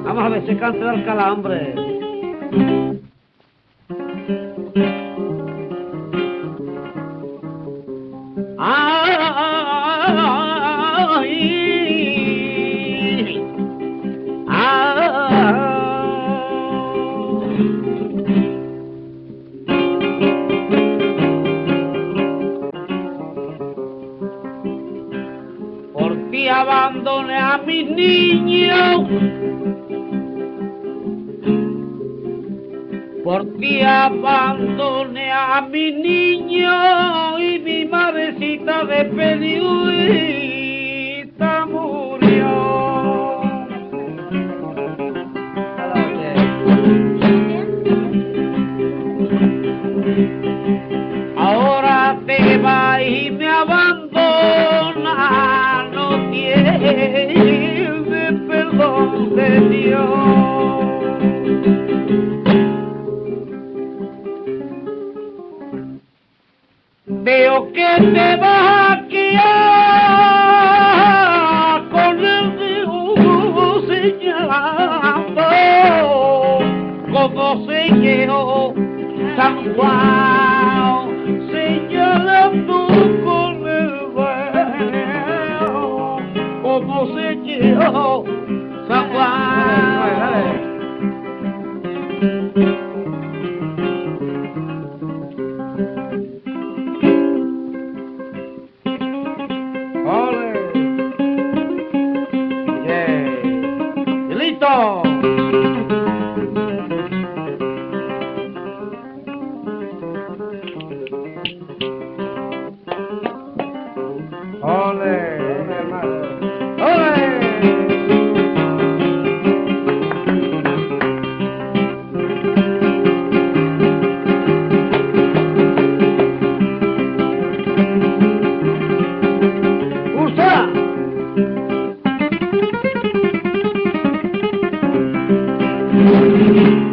Vamos a ver si canta el calambre. Por ti abandoné a mis niños, por ti abandoné a mis niños y mi madrecita de periodista murió. Ahora te vas y me abandonas, no tienes perdón de Dios. Veo que te vas a quedar con el dedo señalando como señor San Juan, señalando con el dedo como señor San Juan. ¡Ole! ¡Yeah! ¡Y listo! ¡Ole! ¡Ole, hermano! ¡Ole! ¡Ursa!